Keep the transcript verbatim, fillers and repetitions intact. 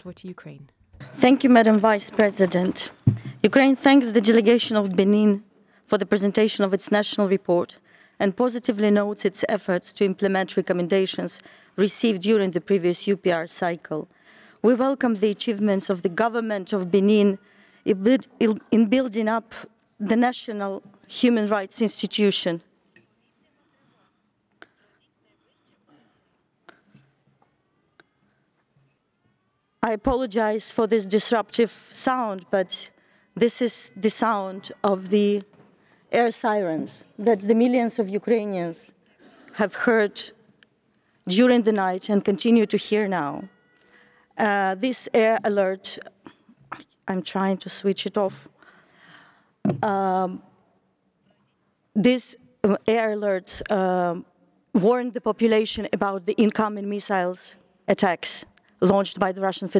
floor to Ukraine. Thank you, Madam Vice President. Ukraine thanks the delegation of Benin for the presentation of its national report and positively notes its efforts to implement recommendations received during the previous U P R cycle. We welcome the achievements of the government of Benin in building up the national human rights institution. I apologize for this disruptive sound, but this is the sound of the air sirens that the millions of Ukrainians have heard during the night and continue to hear now. Uh, this air alert, I'm trying to switch it off. Um, this air alert um, warned the population about the incoming missiles attacks launched by the Russian Federation.